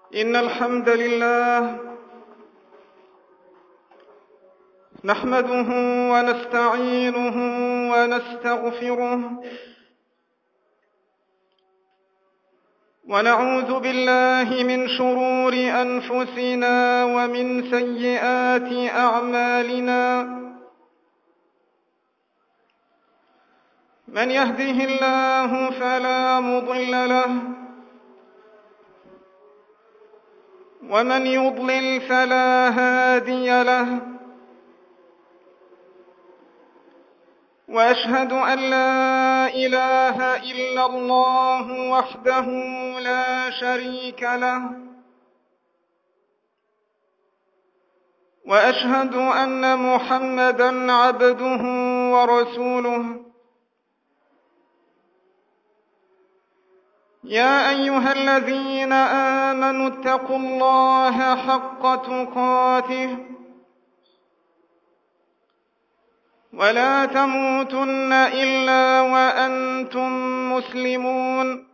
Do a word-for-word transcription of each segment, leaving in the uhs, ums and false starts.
إن الحمد لله نحمده ونستعينه ونستغفره ونعوذ بالله من شرور أنفسنا ومن سيئات أعمالنا. من يهده الله فلا مضل له ومن يضلل فلا هادي له، وأشهد أن لا إله إلا الله وحده لا شريك له، وأشهد أن محمدًا عبده ورسوله. يا أيها الذين آمنوا اتقوا الله حق تقاته ولا تموتن إلا وأنتم مسلمون.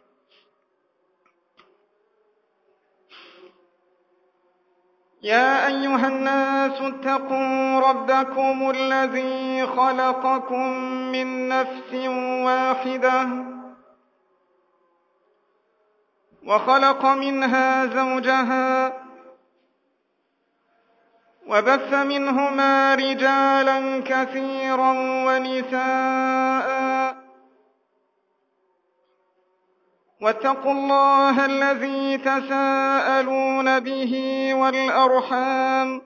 يا أيها الناس اتقوا ربكم الذي خلقكم من نفس واحدة وخلق منها زوجها وبث منهما رجالا كثيرا ونساء، واتقوا الله الذي تساءلون به والأرحام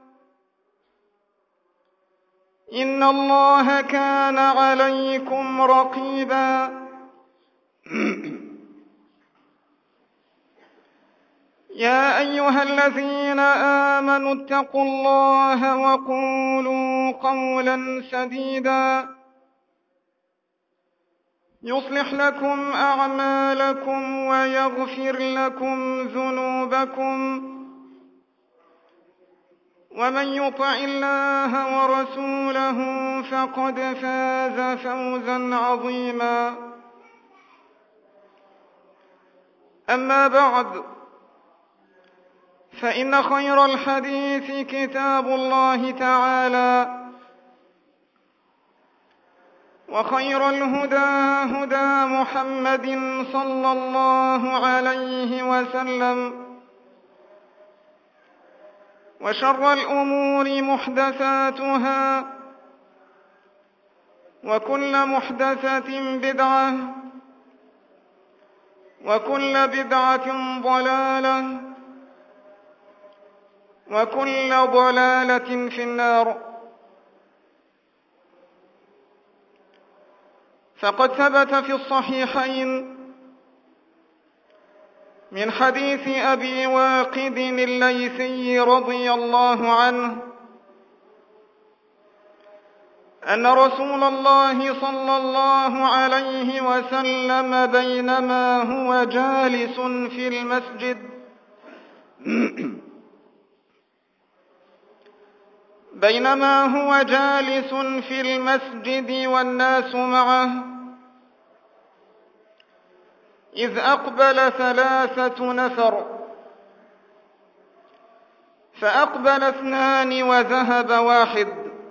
إن الله كان عليكم رقيبا. يا أيها الذين آمنوا اتقوا الله وقولوا قولا سديدا يصلح لكم أعمالكم ويغفر لكم ذنوبكم، ومن يطع الله ورسوله فقد فاز فوزا عظيما. أما بعد، فإن خير الحديث كتاب الله تعالى، وخير الهدى هدى محمد صلى الله عليه وسلم، وشر الأمور محدثاتها، وكل محدثة بدعة، وكل بدعة ضلالة، وكل ضلالة في النار. فقد ثبت في الصحيحين من حديث أبي واقد الليثي رضي الله عنه أن رسول الله صلى الله عليه وسلم بينما هو جالس في المسجد بينما هو جالس في المسجد والناس معه، إذ أقبل ثلاثة نفر، فأقبل اثنان وذهب واحد،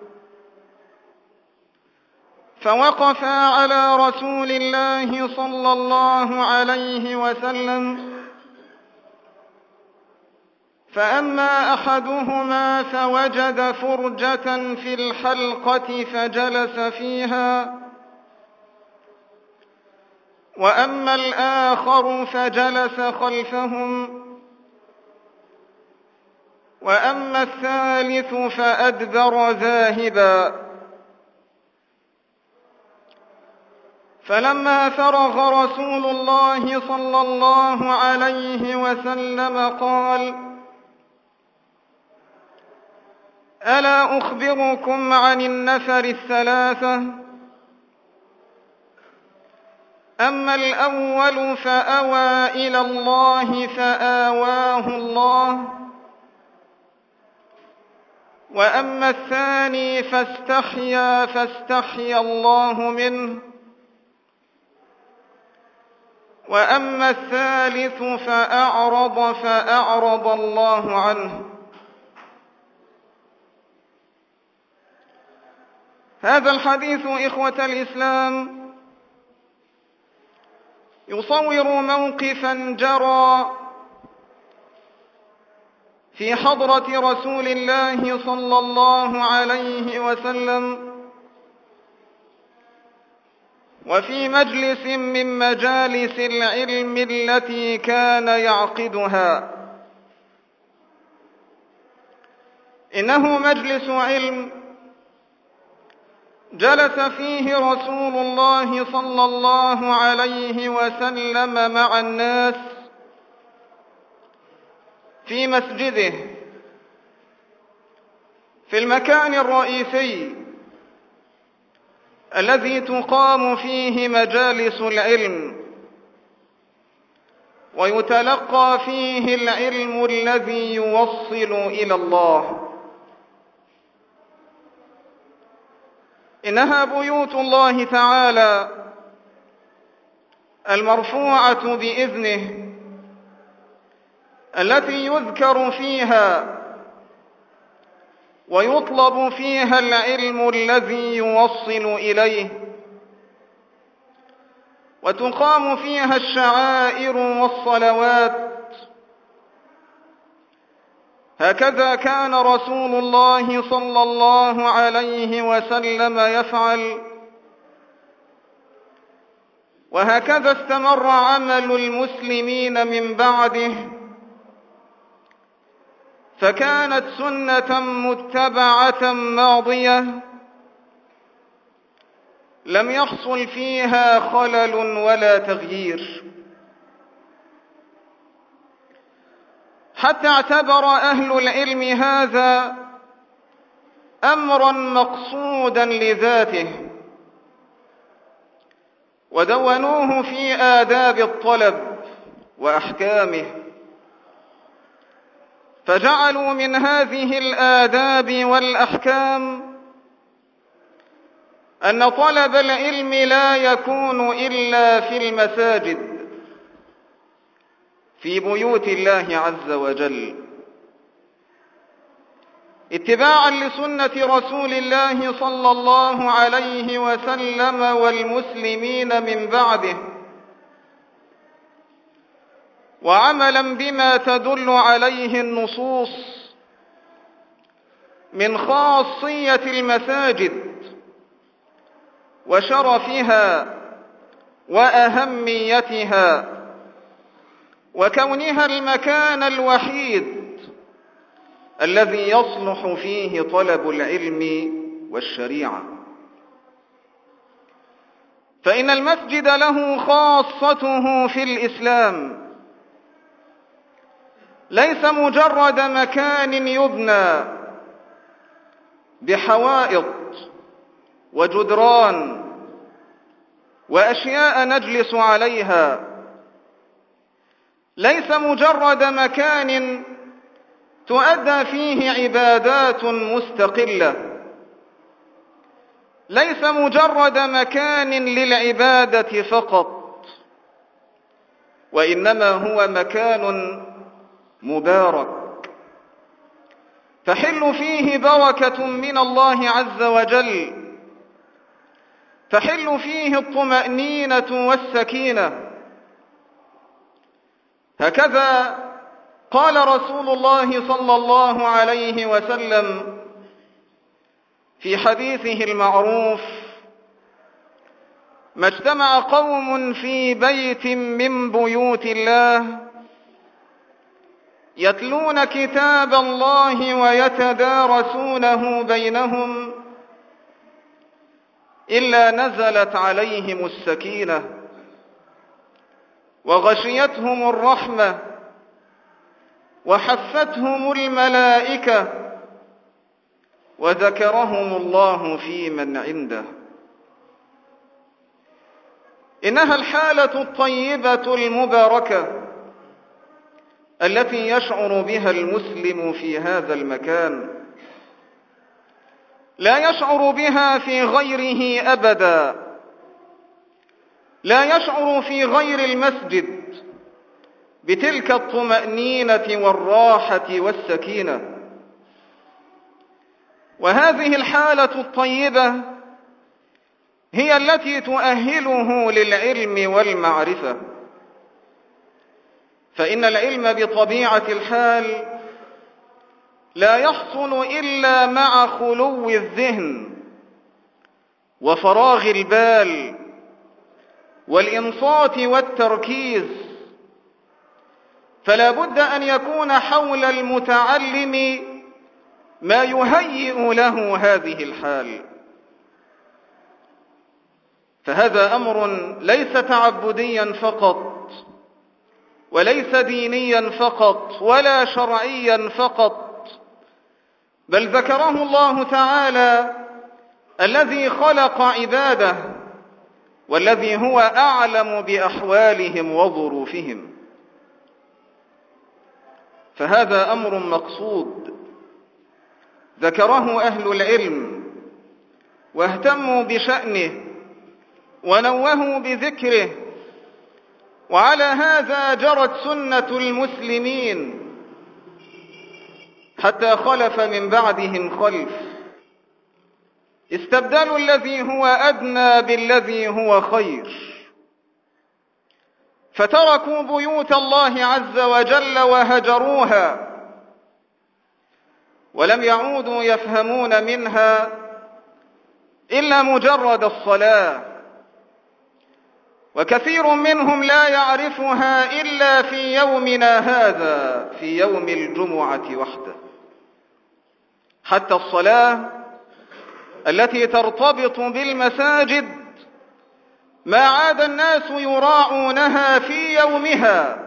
فوقفا على رسول الله صلى الله عليه وسلم، فأما أحدهما فوجد فرجة في الحلقة فجلس فيها، وأما الآخر فجلس خلفهم، وأما الثالث فأدبر ذاهبا. فلما فرغ رسول الله صلى الله عليه وسلم قال: ألا أخبركم عن النفر الثلاثة؟ أما الأول فأوى إلى الله فآواه الله، وأما الثاني فاستحيا فاستحيا الله منه، وأما الثالث فأعرض فأعرض الله عنه. هذا الحديث إخوة الإسلام يصور موقفا جرى في حضرة رسول الله صلى الله عليه وسلم وفي مجلس من مجالس العلم التي كان يعقدها. إنه مجلس علم جلس فيه رسول الله صلى الله عليه وسلم مع الناس في مسجده في المكان الرئيسي الذي تقام فيه مجالس العلم ويتلقى فيه العلم الذي يوصل إلى الله. إنها بيوت الله تعالى المرفوعة بإذنه التي يذكر فيها ويطلب فيها العلم الذي يوصل إليه، وتقام فيها الشعائر والصلوات. هكذا كان رسول الله صلى الله عليه وسلم يفعل، وهكذا استمر عمل المسلمين من بعده، فكانت سنة متبعة ماضية لم يحصل فيها خلل ولا تغيير، حتى اعتبر أهل العلم هذا أمرا مقصودا لذاته، ودونوه في آداب الطلب وأحكامه، فجعلوا من هذه الآداب والأحكام أن طلب العلم لا يكون إلا في المساجد في بيوت الله عز وجل، اتباعا لسنة رسول الله صلى الله عليه وسلم والمسلمين من بعده، وعملا بما تدل عليه النصوص من خاصية المساجد وشرفها وأهميتها، وكونها المكان الوحيد الذي يصلح فيه طلب العلم والشريعة. فإن المسجد له خاصته في الإسلام، ليس مجرد مكان يبنى بحوائط وجدران وأشياء نجلس عليها، ليس مجرد مكان تؤدى فيه عبادات مستقلة، ليس مجرد مكان للعبادة فقط، وإنما هو مكان مبارك تحل فيه بركة من الله عز وجل، تحل فيه الطمأنينة والسكينة. هكذا قال رسول الله صلى الله عليه وسلم في حديثه المعروف: ما اجتمع قوم في بيت من بيوت الله يتلون كتاب الله ويتدارسونه بينهم إلا نزلت عليهم السكينة وغشيتهم الرحمة وحفتهم الملائكة وذكرهم الله في من عنده. إنها الحالة الطيبة المباركة التي يشعر بها المسلم في هذا المكان، لا يشعر بها في غيره أبدا، لا يشعر في غير المسجد بتلك الطمأنينة والراحة والسكينة. وهذه الحالة الطيبة هي التي تؤهله للعلم والمعرفة، فإن العلم بطبيعة الحال لا يحصل إلا مع خلو الذهن وفراغ البال والإنصات والتركيز، فلا بد أن يكون حول المتعلم ما يهيئ له هذه الحال. فهذا أمر ليس تعبديا فقط، وليس دينيا فقط، ولا شرعيا فقط، بل ذكره الله تعالى الذي خلق عباده والذي هو أعلم بأحوالهم وظروفهم. فهذا أمر مقصود ذكره أهل العلم واهتموا بشأنه ونوهوا بذكره، وعلى هذا جرت سنة المسلمين حتى خلف من بعدهم خلف استبدلوا الذي هو أدنى بالذي هو خير، فتركوا بيوت الله عز وجل وهجروها، ولم يعودوا يفهمون منها إلا مجرد الصلاة، وكثير منهم لا يعرفها إلا في يومنا هذا، في يوم الجمعة وحده. حتى الصلاة التي ترتبط بالمساجد ما عاد الناس يراعونها في يومها،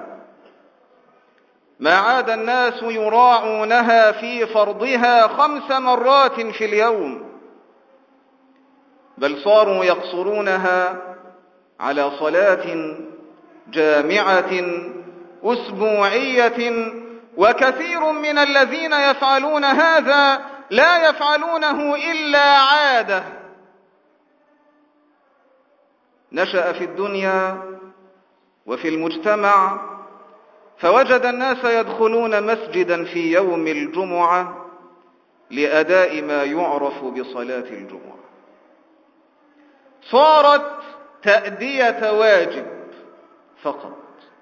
ما عاد الناس يراعونها في فرضها خمس مرات في اليوم، بل صاروا يقصرونها على صلاة جامعة أسبوعية، وكثير من الذين يفعلون هذا لا يفعلونه إلا عادة. نشأ في الدنيا وفي المجتمع فوجد الناس يدخلون مسجدا في يوم الجمعة لأداء ما يعرف بصلاة الجمعة، صارت تأدية واجب فقط.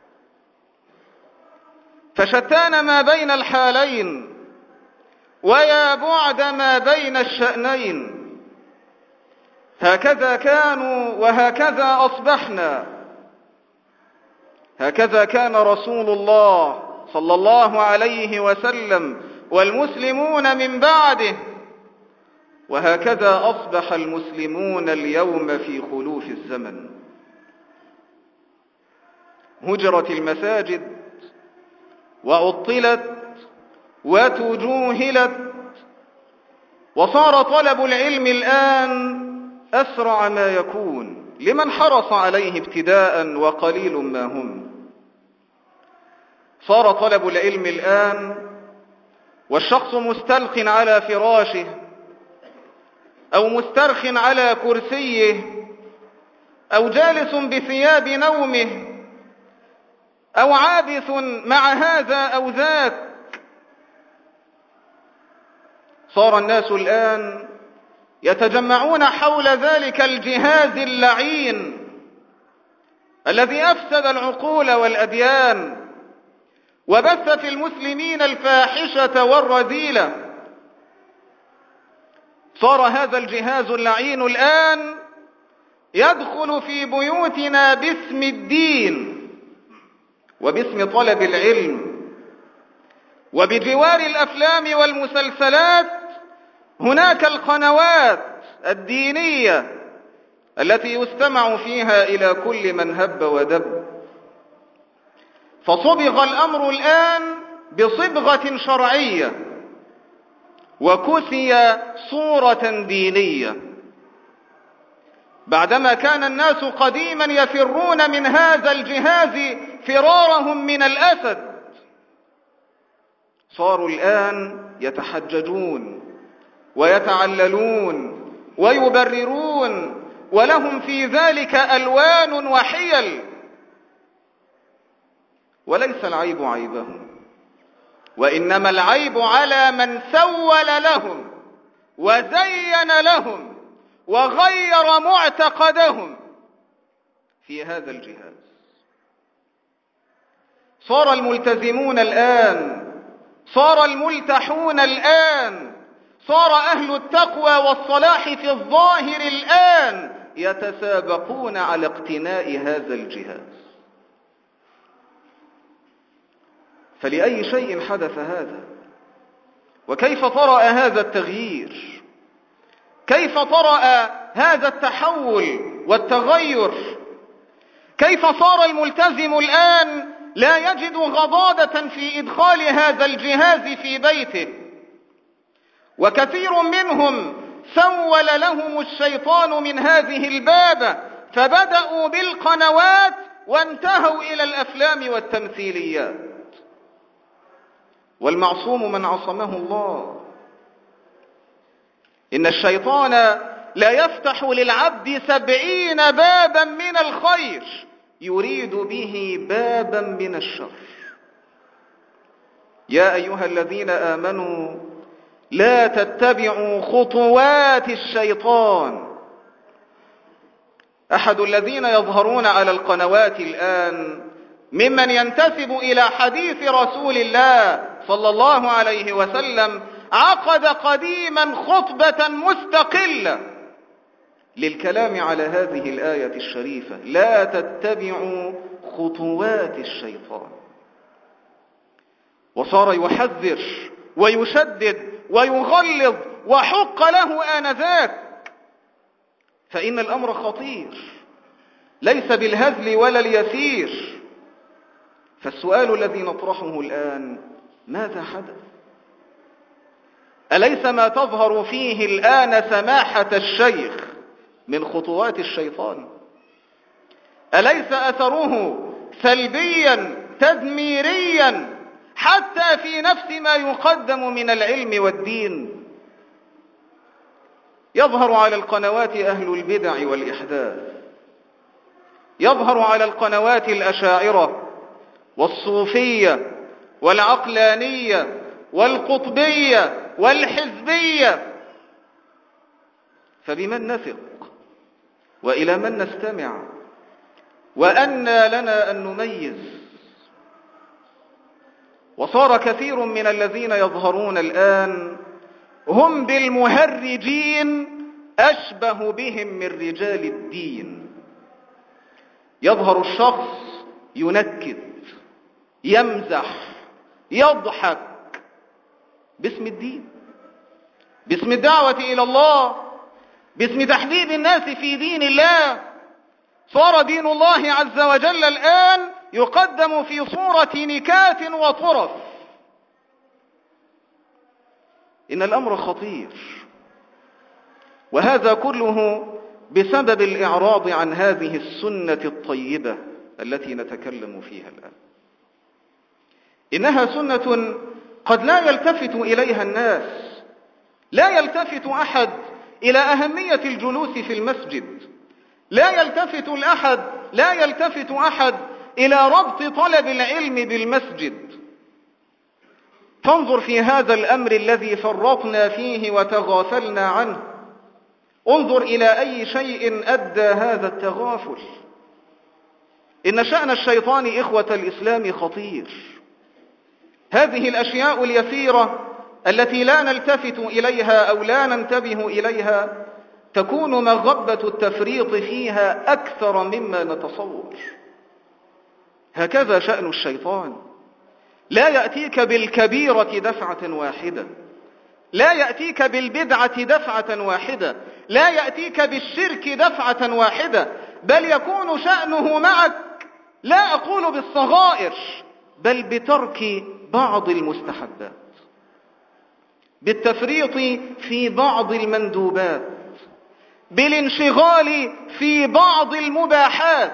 فشتان ما بين الحالين، ويا بعد ما بين الشأنين. هكذا كانوا وهكذا أصبحنا. هكذا كان رسول الله صلى الله عليه وسلم والمسلمون من بعده، وهكذا أصبح المسلمون اليوم في خلوف الزمن. هجرت المساجد وعطلت وتجوهلت، وصار طلب العلم الآن أسرع ما يكون لمن حرص عليه ابتداء، وقليل ما هم. صار طلب العلم الآن والشخص مستلق على فراشه أو مسترخ على كرسيه أو جالس بثياب نومه أو عابث مع هذا أو ذاك. صار الناس الآن يتجمعون حول ذلك الجهاز اللعين الذي أفسد العقول والأديان وبث في المسلمين الفاحشة والرذيلة. صار هذا الجهاز اللعين الآن يدخل في بيوتنا باسم الدين وباسم طلب العلم، وبجوار الأفلام والمسلسلات هناك القنوات الدينية التي يستمع فيها إلى كل من هب ودب. فصبغ الأمر الآن بصبغة شرعية وكسي صورة دينية، بعدما كان الناس قديما يفرون من هذا الجهاز فرارهم من الأسد، صاروا الآن يتحججون ويتعللون ويبررون ولهم في ذلك ألوان وحيل، وليس العيب عيبهم، وإنما العيب على من سول لهم وزين لهم وغير معتقدهم في هذا الجهاز. صار الملتزمون الآن، صار الملتحون الآن، صار أهل التقوى والصلاح في الظاهر الآن يتسابقون على اقتناء هذا الجهاز. فلأي شيء حدث هذا؟ وكيف طرأ هذا التغيير؟ كيف طرأ هذا التحول والتغير؟ كيف صار الملتزم الآن لا يجد غضاضة في إدخال هذا الجهاز في بيته؟ وكثير منهم سول لهم الشيطان من هذه البابة، فبدأوا بالقنوات وانتهوا إلى الأفلام والتمثيليات. والمعصوم من عصمه الله. إن الشيطان لا يفتح للعبد سبعين بابا من الخير يريد به بابا من الشر. يا أيها الذين آمنوا لا تتبعوا خطوات الشيطان. أحد الذين يظهرون على القنوات الآن ممن ينتسب إلى حديث رسول الله صلى الله عليه وسلم عقد قديما خطبة مستقلة للكلام على هذه الآية الشريفة: لا تتبعوا خطوات الشيطان. وصار يحذر ويشدد ويغلظ وحق له آنذاك، فإن الأمر خطير ليس بالهزل ولا اليسير. فالسؤال الذي نطرحه الآن: ماذا حدث؟ أليس ما تظهر فيه الآن سماحة الشيخ من خطوات الشيطان؟ أليس أثره سلبيا تدميريا حتى في نفس ما يقدم من العلم والدين؟ يظهر على القنوات أهل البدع والإحداث، يظهر على القنوات الأشاعرة والصوفية والعقلانية والقطبية والحزبية. فبمن نثق وإلى من نستمع؟ وأنى لنا أن نميز؟ وصار كثير من الذين يظهرون الآن هم بالمهرجين أشبه بهم من رجال الدين. يظهر الشخص ينكد، يمزح، يضحك باسم الدين، باسم الدعوة إلى الله، باسم تحبيب الناس في دين الله. صار دين الله عز وجل الآن يقدم في صورة نكات وطرف. إن الأمر خطير، وهذا كله بسبب الإعراض عن هذه السنة الطيبة التي نتكلم فيها الآن. إنها سنة قد لا يلتفت إليها الناس، لا يلتفت أحد إلى أهمية الجلوس في المسجد، لا يلتفت الأحد لا يلتفت أحد إلى ربط طلب العلم بالمسجد. فانظر في هذا الأمر الذي فرطنا فيه وتغافلنا عنه، انظر إلى أي شيء أدى هذا التغافل. إن شأن الشيطان إخوة الإسلام خطير. هذه الأشياء اليسيرة التي لا نلتفت إليها أو لا ننتبه إليها تكون مغبة التفريط فيها أكثر مما نتصور. هكذا شأن الشيطان، لا يأتيك بالكبيرة دفعة واحدة، لا يأتيك بالبدعة دفعة واحدة، لا يأتيك بالشرك دفعة واحدة، بل يكون شأنه معك لا أقول بالصغائر بل بترك بعض المستحبات، بالتفريط في بعض المندوبات، بالانشغال في بعض المباحات.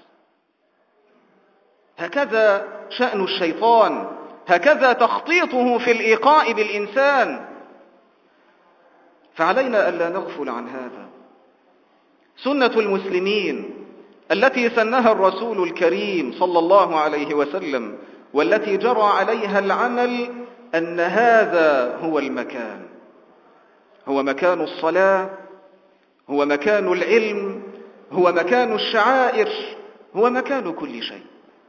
هكذا شأن الشيطان، هكذا تخطيطه في الإيقاع بالإنسان. فعلينا ألا نغفل عن هذا، سنة المسلمين التي سنها الرسول الكريم صلى الله عليه وسلم والتي جرى عليها العمل، أن هذا هو المكان، هو مكان الصلاة، هو مكان العلم، هو مكان الشعائر، هو مكان كل شيء.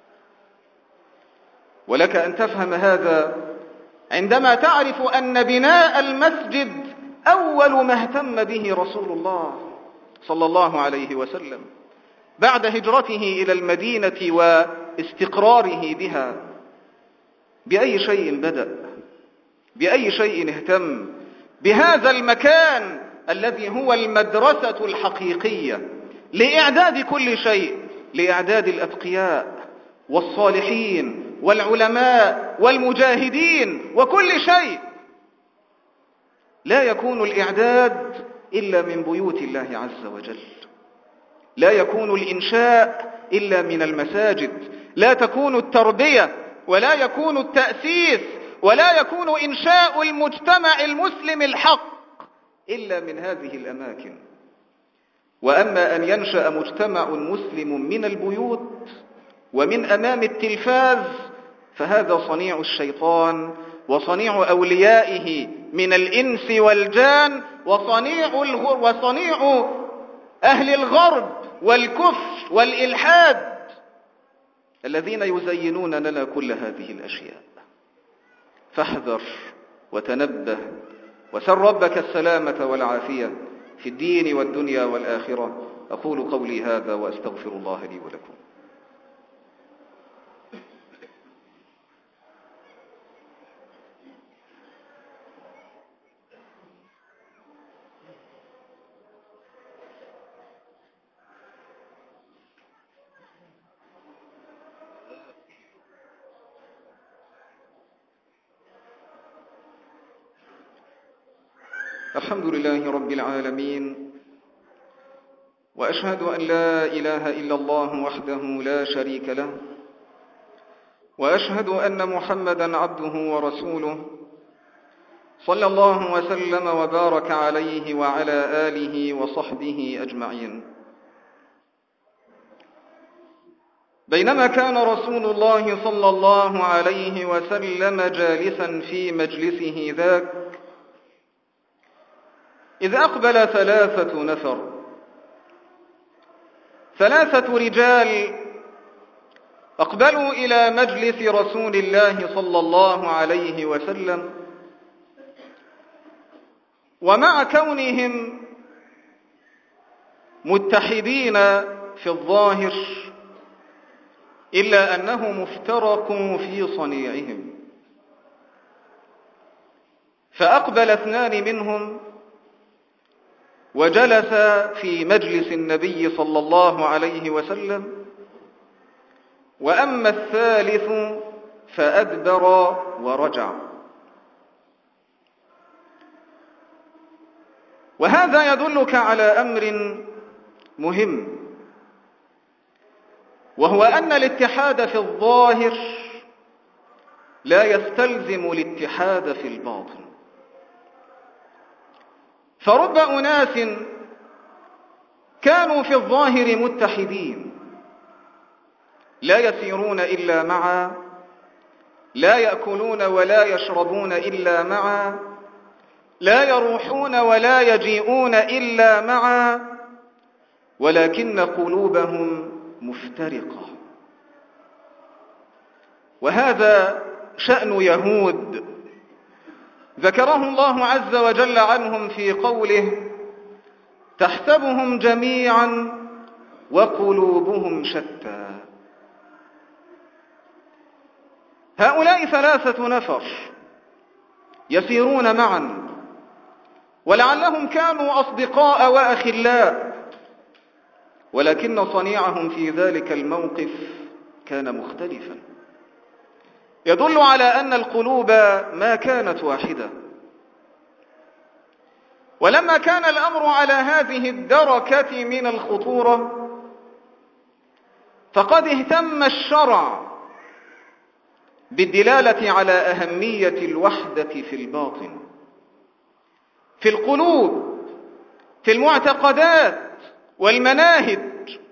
ولك أن تفهم هذا عندما تعرف أن بناء المسجد أول ما اهتم به رسول الله صلى الله عليه وسلم بعد هجرته إلى المدينة واستقراره بها. بأي شيء بدأ؟ بأي شيء اهتم؟ بهذا المكان الذي هو المدرسة الحقيقية لإعداد كل شيء، لإعداد الأتقياء والصالحين والعلماء والمجاهدين وكل شيء. لا يكون الإعداد إلا من بيوت الله عز وجل، لا يكون الإنشاء إلا من المساجد، لا تكون التربية ولا يكون التأسيس ولا يكون إنشاء المجتمع المسلم الحق إلا من هذه الأماكن. وأما أن ينشأ مجتمع مسلم من البيوت ومن أمام التلفاز فهذا صنيع الشيطان وصنيع أوليائه من الإنس والجان وصنيع, الغر وصنيع أهل الغرب والكفر والإلحاد الذين يزينون لنا كل هذه الأشياء. فاحذر وتنبه وسل ربك السلامة والعافية في الدين والدنيا والآخرة. أقول قولي هذا وأستغفر الله لي ولكم. الحمد لله رب العالمين، وأشهد أن لا إله إلا الله وحده لا شريك له، وأشهد أن محمدا عبده ورسوله صلى الله وسلم وبارك عليه وعلى آله وصحبه أجمعين. بينما كان رسول الله صلى الله عليه وسلم جالسا في مجلسه ذاك إذ أقبل ثلاثة نفر، ثلاثة رجال أقبلوا إلى مجلس رسول الله صلى الله عليه وسلم، ومع كونهم متحدين في الظاهر إلا أنهم افترقوا في صنيعهم. فأقبل اثنان منهم وجلس في مجلس النبي صلى الله عليه وسلم، وأما الثالث فأدبر ورجع. وهذا يدلك على أمر مهم، وهو أن الاتحاد في الظاهر لا يستلزم الاتحاد في الباطن. فرب أناس كانوا في الظاهر متحدين لا يسيرون إلا معا، لا يأكلون ولا يشربون إلا معا، لا يروحون ولا يجيئون إلا معا، ولكن قلوبهم مفترقة. وهذا شأن يهود ذكره الله عز وجل عنهم في قوله: تحسبهم جميعا وقلوبهم شتى. هؤلاء ثلاثة نفر يسيرون معا، ولعلهم كانوا أصدقاء وأخلاء، ولكن صنيعهم في ذلك الموقف كان مختلفا، يدل على أن القلوب ما كانت واحدة. ولما كان الأمر على هذه الدركة من الخطورة فقد اهتم الشرع بالدلالة على أهمية الوحدة في الباطن، في القلوب، في المعتقدات، والمناهج.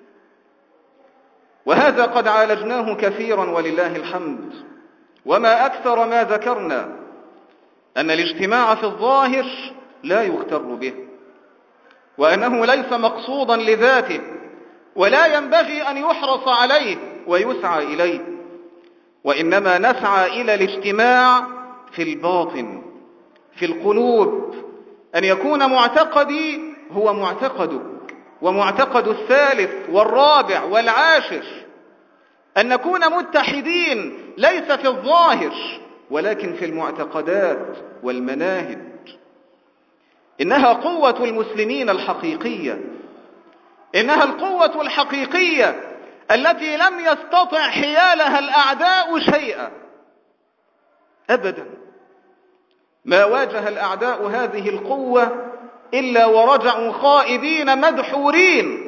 وهذا قد عالجناه كثيرا ولله الحمد. وما أكثر ما ذكرنا أن الاجتماع في الظاهر لا يغتر به، وأنه ليس مقصودا لذاته، ولا ينبغي أن يحرص عليه ويسعى إليه، وإنما نسعى إلى الاجتماع في الباطن، في القلوب، أن يكون معتقدي هو معتقدك، ومعتقد الثالث والرابع والعاشر، أن نكون متحدين ليس في الظاهر ولكن في المعتقدات والمناهج. إنها قوة المسلمين الحقيقية، إنها القوة الحقيقية التي لم يستطع حيالها الأعداء شيئا أبدا. ما واجه الأعداء هذه القوة إلا ورجعوا خائبين مدحورين.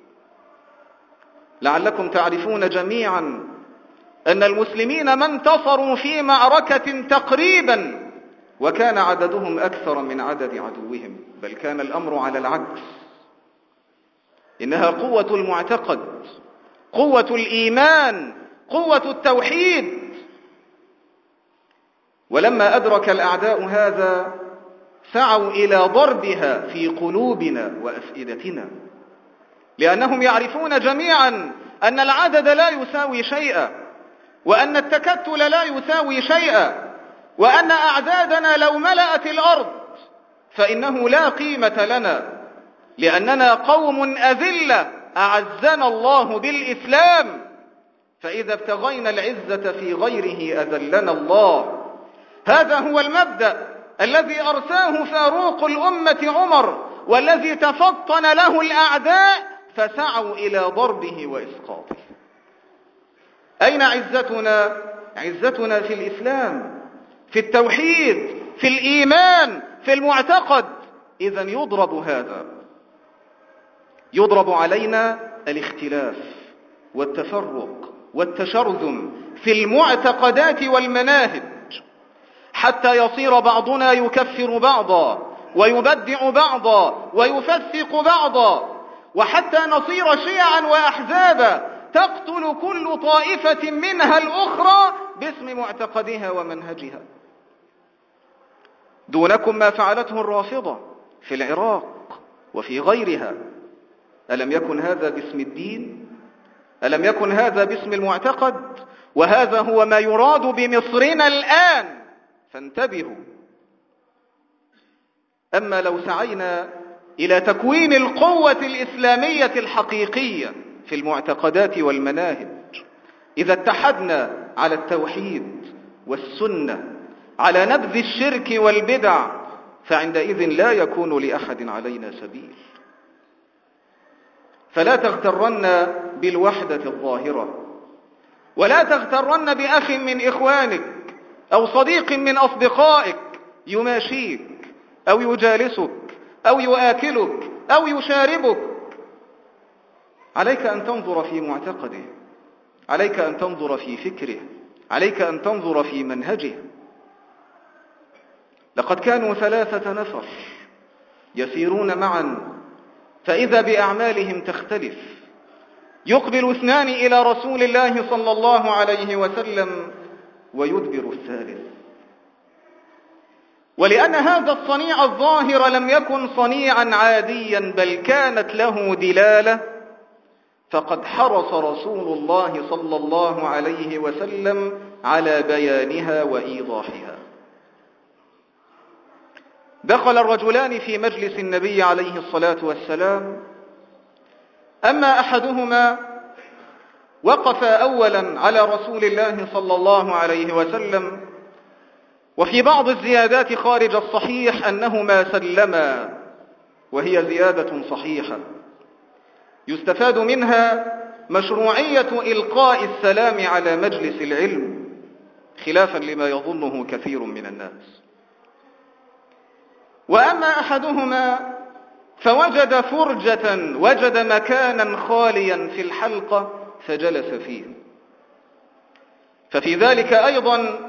لعلكم تعرفون جميعا أن المسلمين ما انتصروا في معركة تقريبا وكان عددهم أكثر من عدد عدوهم، بل كان الأمر على العكس. إنها قوة المعتقد، قوة الإيمان، قوة التوحيد. ولما أدرك الأعداء هذا سعوا إلى ضربها في قلوبنا وأفئدتنا، لأنهم يعرفون جميعا أن العدد لا يساوي شيئا، وأن التكتل لا يساوي شيئا، وأن أعدادنا لو ملأت الأرض فإنه لا قيمة لنا، لأننا قوم أذلة أعزنا الله بالإسلام، فإذا ابتغينا العزة في غيره أذلنا الله. هذا هو المبدأ الذي أرساه فاروق الأمة عمر، والذي تفطن له الأعداء فسعوا إلى ضربه وإسقاطه. أين عزتنا؟ عزتنا في الإسلام، في التوحيد، في الإيمان، في المعتقد. إذن يضرب هذا، يضرب علينا الاختلاف والتفرق والتشرذم في المعتقدات والمناهج، حتى يصير بعضنا يكفر بعضا ويبدع بعضا ويفسق بعضا، وحتى نصير شيعا وأحزابا تقتل كل طائفة منها الأخرى باسم معتقدها ومنهجها. دونكم ما فعلته الرافضة في العراق وفي غيرها. ألم يكن هذا باسم الدين؟ ألم يكن هذا باسم المعتقد؟ وهذا هو ما يراد بمصرنا الآن، فانتبهوا. أما لو سعينا إلى تكوين القوة الإسلامية الحقيقية في المعتقدات والمناهج، إذا اتحدنا على التوحيد والسنة، على نبذ الشرك والبدع، فعندئذ لا يكون لأحد علينا سبيل. فلا تغترن بالوحدة الظاهرة، ولا تغترن بأخ من إخوانك أو صديق من أصدقائك يماشيك أو يجالسك أو يؤكلك أو يشاربك. عليك أن تنظر في معتقده، عليك أن تنظر في فكره، عليك أن تنظر في منهجه. لقد كانوا ثلاثة نفر يسيرون معا، فإذا بأعمالهم تختلف. يقبل اثنان إلى رسول الله صلى الله عليه وسلم ويدبر الثالث. ولأن هذا الصنيع الظاهر لم يكن صنيعا عاديا، بل كانت له دلالة، فقد حرص رسول الله صلى الله عليه وسلم على بيانها وإيضاحها. دخل الرجلان في مجلس النبي عليه الصلاة والسلام، أما أحدهما وقف أولا على رسول الله صلى الله عليه وسلم، وفي بعض الزيادات خارج الصحيح أنهما سلما، وهي زيادة صحيحة يستفاد منها مشروعية إلقاء السلام على مجلس العلم، خلافا لما يظنه كثير من الناس. وأما أحدهما فوجد فرجة، وجد مكانا خاليا في الحلقة فجلس فيه. ففي ذلك أيضا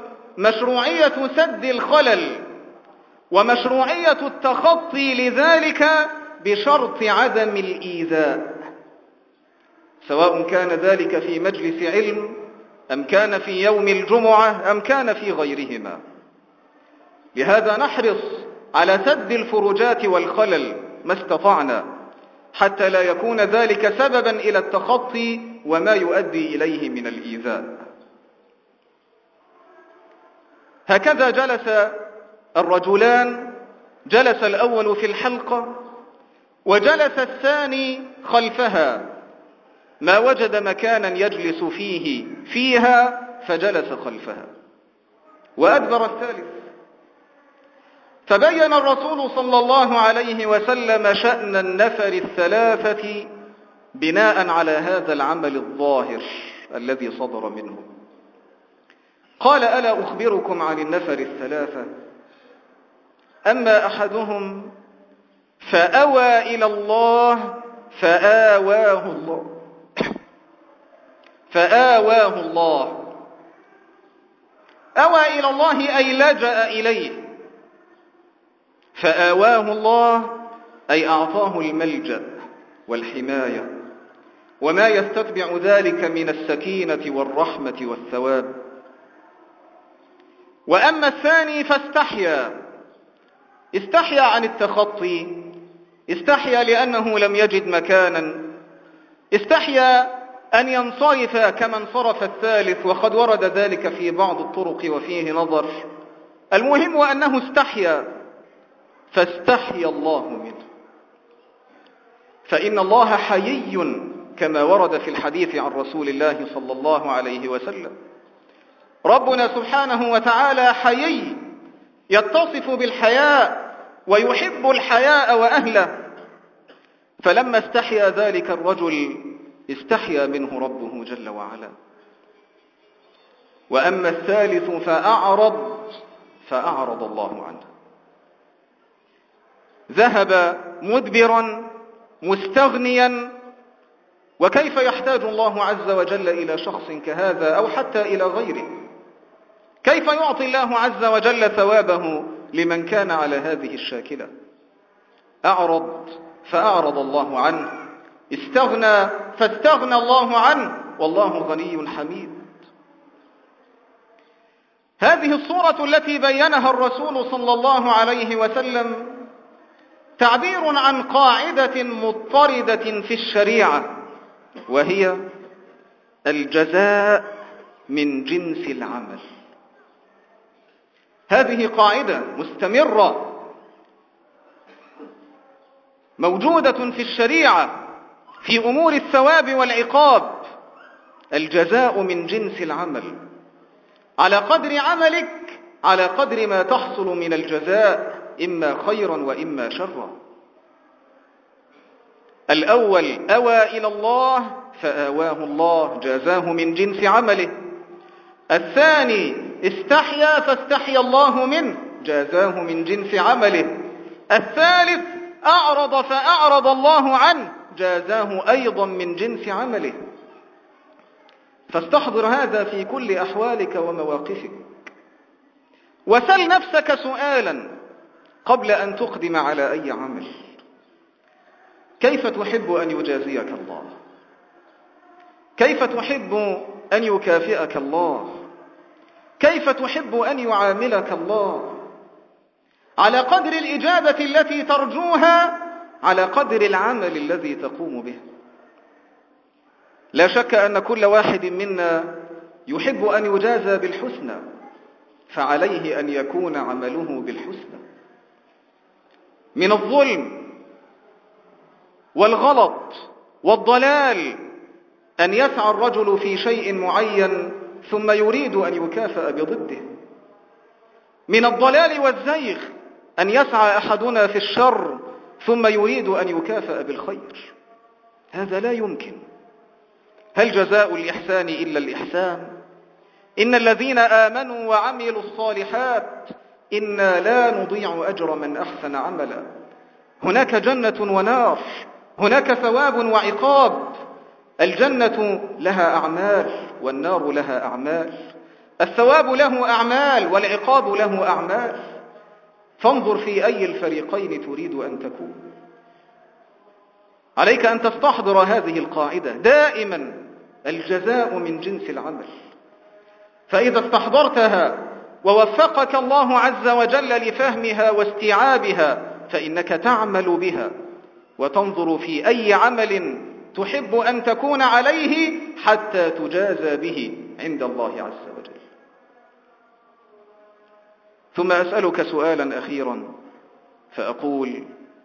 مشروعية سد الخلل ومشروعية التخطي لذلك بشرط عدم الإيذاء، سواء كان ذلك في مجلس علم أم كان في يوم الجمعة أم كان في غيرهما. لهذا نحرص على سد الفروجات والخلل ما استطعنا، حتى لا يكون ذلك سببا إلى التخطي وما يؤدي إليه من الإيذاء. هكذا جلس الرجلان، جلس الأول في الحلقة وجلس الثاني خلفها، ما وجد مكانا يجلس فيه فيها فجلس خلفها، وأدبر الثالث. فبين الرسول صلى الله عليه وسلم شأن النفر الثلاثة بناء على هذا العمل الظاهر الذي صدر منه. قال: ألا أخبركم عن النفر الثلاثة؟ أما أحدهم فأوى إلى الله فآواه الله فآواه الله أوى إلى الله أي لجأ إليه، فآواه الله أي أعطاه الملجأ والحماية وما يستتبع ذلك من السكينة والرحمة والثواب. وأما الثاني فاستحيا، استحيا عن التخطي، استحيا لأنه لم يجد مكانا، استحيا أن ينصرف كما انصرف الثالث، وقد ورد ذلك في بعض الطرق وفيه نظر. المهم أنه استحيا، فاستحيا الله منه، فإن الله حيي كما ورد في الحديث عن رسول الله صلى الله عليه وسلم. ربنا سبحانه وتعالى حيي، يتصف بالحياء ويحب الحياء وأهله، فلما استحيا ذلك الرجل استحيا منه ربه جل وعلا. وأما الثالث فأعرض فأعرض الله عنه، ذهب مدبرا مستغنيا. وكيف يحتاج الله عز وجل إلى شخص كهذا أو حتى إلى غيره؟ كيف يعطي الله عز وجل ثوابه لمن كان على هذه الشاكلة؟ أعرض فأعرض الله عنه، استغنى فاستغنى الله عنه، والله غني حميد. هذه الصورة التي بينها الرسول صلى الله عليه وسلم تعبير عن قاعدة مضطردة في الشريعة، وهي الجزاء من جنس العمل. هذه قاعدة مستمرة موجودة في الشريعة في أمور الثواب والعقاب. الجزاء من جنس العمل، على قدر عملك على قدر ما تحصل من الجزاء، إما خيرا وإما شرا. الأول أوى إلى الله فآواه الله، جازاه من جنس عمله. الثاني استحيا فاستحيا الله منه، جازاه من جنس عمله. الثالث أعرض فأعرض الله عنه، جازاه أيضا من جنس عمله. فاستحضر هذا في كل أحوالك ومواقفك، وسل نفسك سؤالا قبل أن تقدم على أي عمل: كيف تحب أن يجازيك الله؟ كيف تحب أن يكافئك الله؟ كيف تحب أن يعاملك الله؟ على قدر الإجابة التي ترجوها، على قدر العمل الذي تقوم به. لا شك أن كل واحد منا يحب أن يجازى بالحسنى، فعليه أن يكون عمله بالحسنى. من الظلم والغلط والضلال أن يسعى الرجل في شيء معين ثم يريد أن يكافأ بضده. من الضلال والزيغ أن يسعى أحدنا في الشر ثم يريد أن يكافأ بالخير. هذا لا يمكن. هل جزاء الإحسان إلا الإحسان؟ إن الذين آمنوا وعملوا الصالحات إنا لا نضيع أجر من أحسن عملا. هناك جنة ونار، هناك ثواب وعقاب. الجنة لها أعمال والنار لها أعمال، الثواب له أعمال والعقاب له أعمال. فانظر في أي الفريقين تريد أن تكون. عليك أن تستحضر هذه القاعدة دائما: الجزاء من جنس العمل. فإذا استحضرتها ووفقك الله عز وجل لفهمها واستيعابها فإنك تعمل بها وتنظر في أي عمل تحب أن تكون عليه حتى تجازى به عند الله عز وجل. ثم أسألك سؤالا أخيرا فأقول: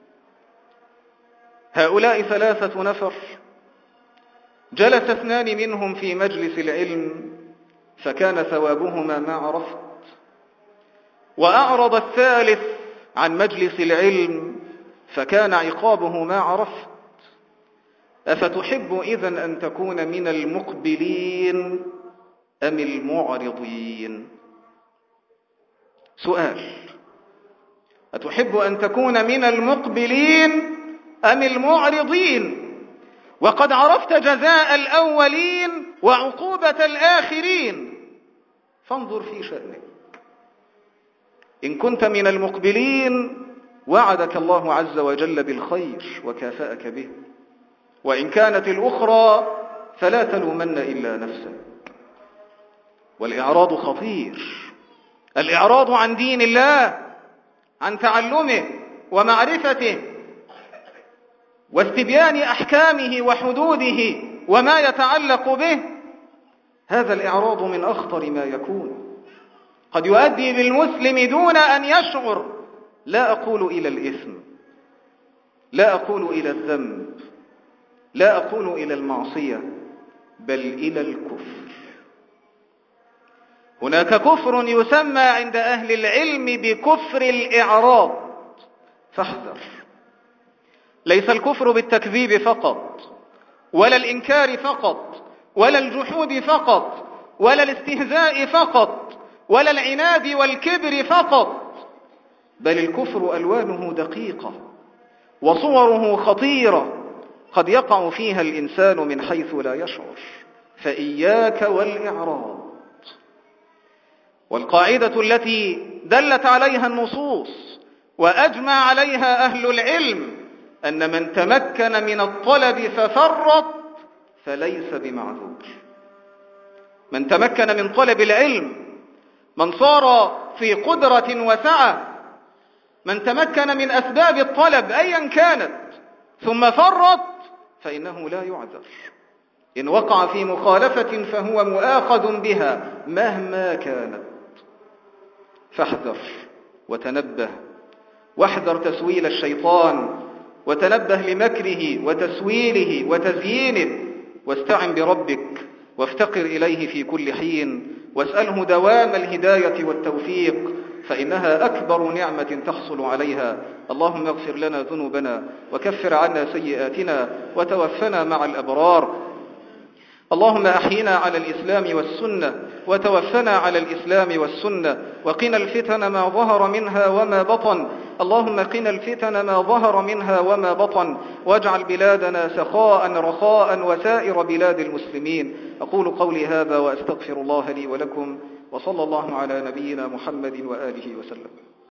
هؤلاء ثلاثة نفر جلس اثنان منهم في مجلس العلم فكان ثوابهما ما عرفت، وأعرض الثالث عن مجلس العلم فكان عقابه ما عرفت. أفتحب إذن أن تكون من المقبلين أم المعرضين؟ سؤال: أتحب أن تكون من المقبلين أم المعرضين وقد عرفت جزاء الأولين وعقوبة الآخرين؟ فانظر في شأنك. إن كنت من المقبلين وعدك الله عز وجل بالخير وكافأك به، وإن كانت الأخرى فلا تلومن إلا نفسك. والإعراض خطير، الإعراض عن دين الله، عن تعلمه ومعرفته واستبيان أحكامه وحدوده وما يتعلق به، هذا الإعراض من أخطر ما يكون، قد يؤدي بالمسلم دون أن يشعر، لا أقول إلى الإثم، لا أقول إلى الذنب، لا أقول إلى المعصية، بل إلى الكفر. هناك كفر يسمى عند أهل العلم بكفر الإعراض، فاحذر. ليس الكفر بالتكذيب فقط، ولا الإنكار فقط، ولا الجحود فقط، ولا الاستهزاء فقط، ولا العناد والكبر فقط، بل الكفر ألوانه دقيقة وصوره خطيرة قد يقع فيها الإنسان من حيث لا يشعر، فإياك والإعراض. والقاعدة التي دلت عليها النصوص وأجمع عليها أهل العلم أن من تمكن من الطلب ففرط فليس بمعذور. من تمكن من طلب العلم، من صار في قدرة وسعة، من تمكن من أسباب الطلب أيا كانت ثم فرط فإنه لا يعذر. إن وقع في مخالفة فهو مؤاخذ بها مهما كانت. فاحذر وتنبه، واحذر تسويل الشيطان، وتنبه لمكره وتسويله وتزيينه، واستعن بربك وافتقر إليه في كل حين، واسأله دوام الهداية والتوفيق، فإنها أكبر نعمة تحصل عليها. اللهم اغفر لنا ذنوبنا وكفر عنا سيئاتنا وتوفنا مع الأبرار. اللهم أحينا على الإسلام والسنة وتوفنا على الإسلام والسنة، وقنا الفتن ما ظهر منها وما بطن. اللهم قنا الفتن ما ظهر منها وما بطن، واجعل بلادنا سخاء رخاء وسائر بلاد المسلمين. أقول قولي هذا وأستغفر الله لي ولكم، وصلى الله على نبينا محمد وآله وسلم.